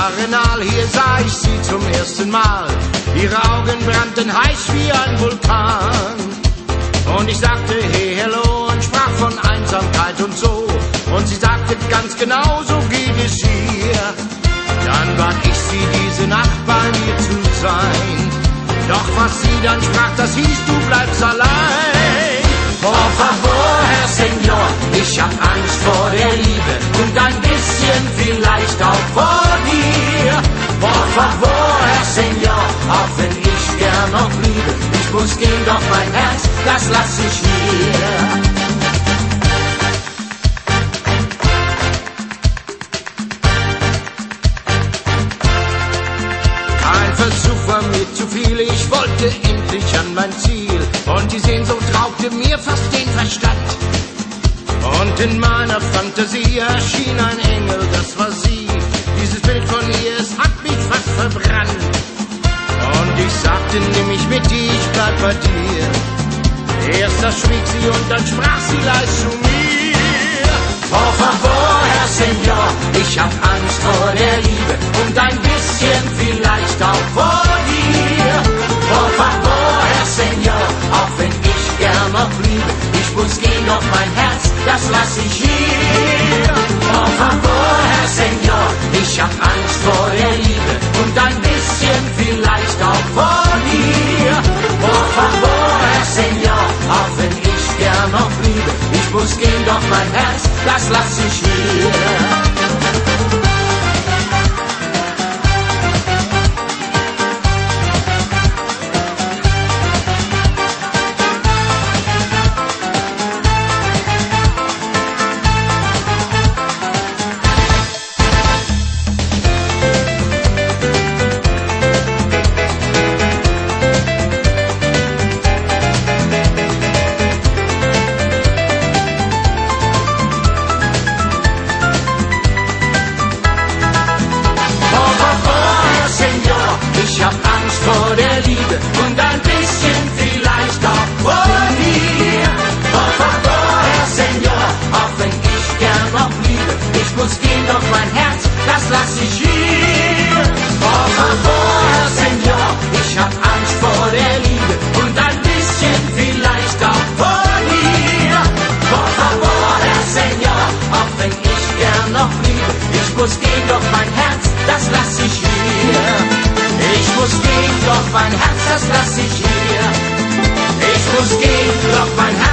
Arenal, hier sah ich sie zum ersten Mal. Ihre Augen brannten heiß wie ein Vulkan. Und ich sagte hey, hello und sprach von Einsamkeit und so. Und sie sagte ganz genau, so geht es hier. Dann bat ich sie, diese Nacht bei mir zu sein. Doch was sie dann sprach, das hieß, du bleibst allein. Por favor, Herr Senior, ich hab Angst vor der Liebe und ein bisschen vielleicht auch vor dir. Por favor, Herr Senior, auch wenn ich gern noch liebe, ich muss gehen, doch mein Herz, das lass ich hier. Versuch war mir zu viel, ich wollte endlich an mein Ziel. Und die Sehnsucht raubte mir fast den Verstand. Und in meiner Fantasie erschien ein Engel, das war sie. Dieses Bild von ihr, es hat mich fast verbrannt. Und ich sagte, nimm mich mit dir, ich bleib bei dir. Erst da schwieg sie und dann sprach sie leise zu mir. Por favor, Herr Senior, ich hab Angst vor der Liebe und ein bisschen vielleicht auch vor dir. Por favor, Herr Senior, auch wenn ich gern noch liebe, ich muss gehen, doch mein Herz, das lass ich hier. Por favor, Herr Senior, ich hab Angst vor der Liebe und ein bisschen vielleicht auch vor dir. Por favor, Herr Senior, auch wenn ich gern noch liebe, ich muss gehen, doch mein Herz, das lass ich hier. Ich hab Angst vor der Liebe und ein bisschen vielleicht auch vor dir. Por favor, Herr Senior, auch wenn ich gern noch liebe, ich muss gehen, doch mein Herz, das lass ich hier. Por favor, Herr Senior, ich hab Angst vor der Liebe und ein bisschen vielleicht auch vor dir. Por favor, Herr Senior, auch wenn ich gern noch liebe, ich muss gehen, doch mein Herz, das lass ich hier. Ich muss gehen, doch mein Herz, das lass ich hier. Ich muss gehen, doch mein Herz.